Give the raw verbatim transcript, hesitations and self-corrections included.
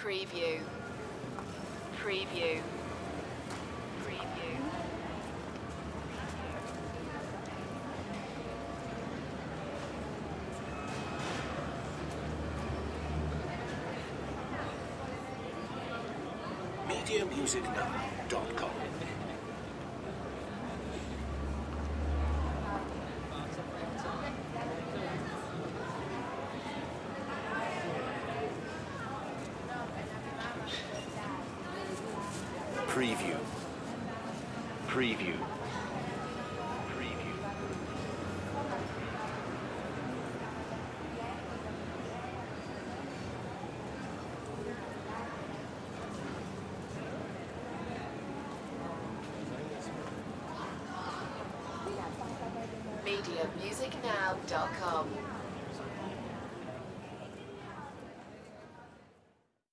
Preview. Preview. Preview. media music now dot com. Preview. Preview. Preview. media music now dot com